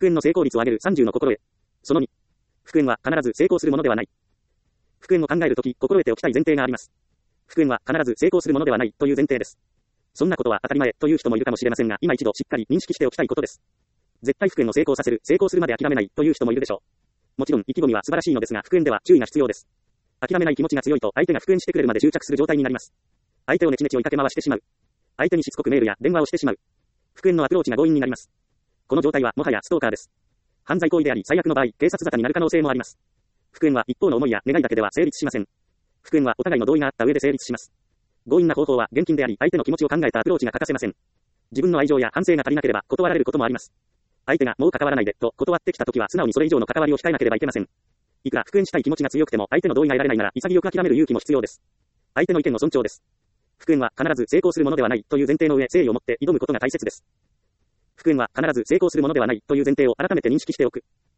復縁の成功率を上げる30の心得。その2。復縁は必ず成功するものではない。復縁を考えるとき、心得ておきたい前提があります。復縁は必ず成功するものではないという前提です。そんなことは当たり前という人もいるかもしれませんが、今一度しっかり認識しておきたいことです。絶対復縁を成功させる、成功するまで諦めないという人もいるでしょう。もちろん意気込みは素晴らしいのですが、復縁では注意が必要です。諦めない気持ちが強いと相手が復縁してくれるまで執着する状態になります。相手をネチネチ追いかけ回してしまう。相手にしつこくメールや電話をしてしまう。復縁のアプローチが強引になります。この状態はもはやストーカーです。犯罪行為であり、最悪の場合、警察沙汰になる可能性もあります。復縁は一方の思いや願いだけでは成立しません。復縁はお互いの同意があった上で成立します。強引な方法は現金であり、相手の気持ちを考えたアプローチが欠かせません。自分の愛情や反省が足りなければ断られることもあります。相手がもう関わらないでと断ってきたときは素直にそれ以上の関わりを控えなければいけません。いくら復縁したい気持ちが強くても相手の同意が得られないなら潔く諦める勇気も必要です。相手の意見の尊重です。復縁は必ず成功するものではないという前提の上、誠意を持って挑むことが大切です。復縁は必ず成功するものではないという前提を改めて認識しておく。